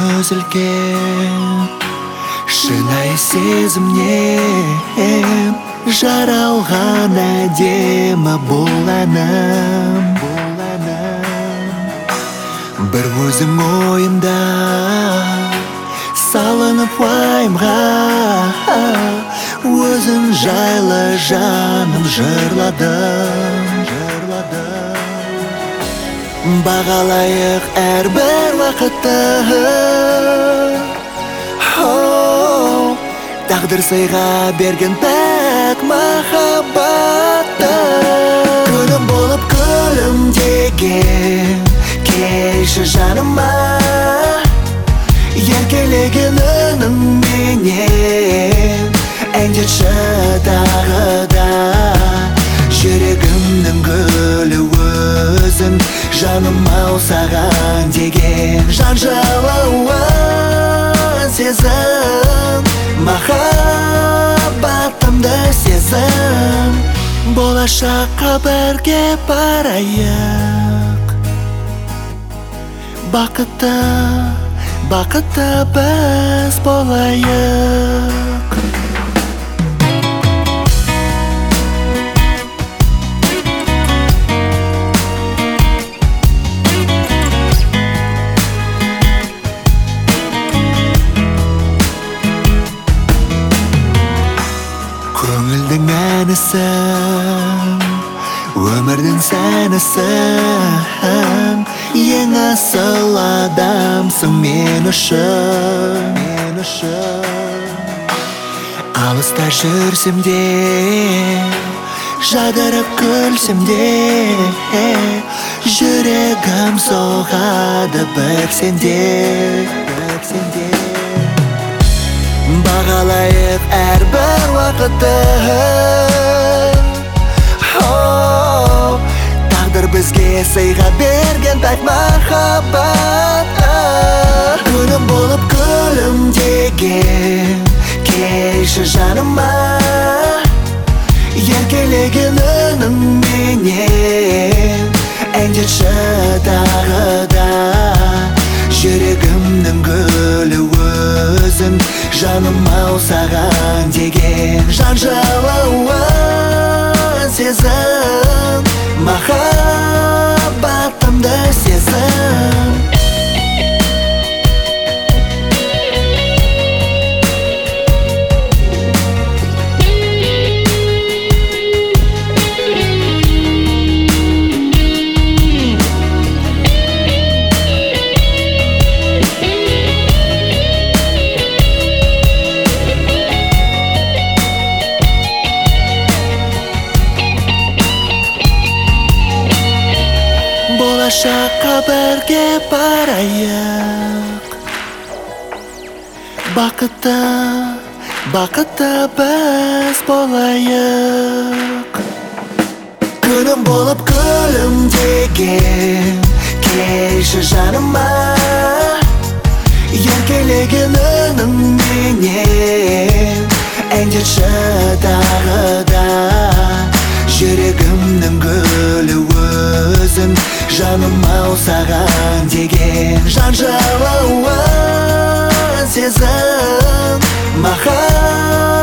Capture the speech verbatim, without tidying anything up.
үзілген шынайы сезімнен жаралған әдемі бұл әнім. Бір өзім ойымда салынып уайымға, өзің жайлы жаным жырладым. Бағалайық әрбір вақытты, тағдыр сыйға берген пәк махаббатты. Күнім болып күлімдеген келші жаныма, еркелеген үніңменен әндетші тағы да. Жүрегімнің гүлі өзің, жаным-ау саған деген жан жалауын сезім, махаббатымды сезім. Болашаққа бірге барайық, бақытты, бақытты біз болайық. Көңілдің әнісің, өмірдің сәнісің, ең асыл адамсың мен үшін. Алыста жүрсем де, жадырап күлсем де, жүрегім соғады бір сенде. Бағалайық әрбір вақытты, тағдыр бізге сыйға берген пәк махаббатты. Күнім болып күлімдеген келші жаныма, еркелеген үніңменен әндетші тағы да. Жүрегімнің гүлі өзің, жаным-ау саған деген жан жалауын сезім, махаббатымды сезім. Болашаққа бірге барайық, бақытты, бақытты біз болайық. Күнім болып күлімдеген келші жаныма, еркелеген үніңменен әндетші тағы да. Жүрегімнің гүлі өзің, жаным-ау саған деген жан жалауын сезім, махаббатымды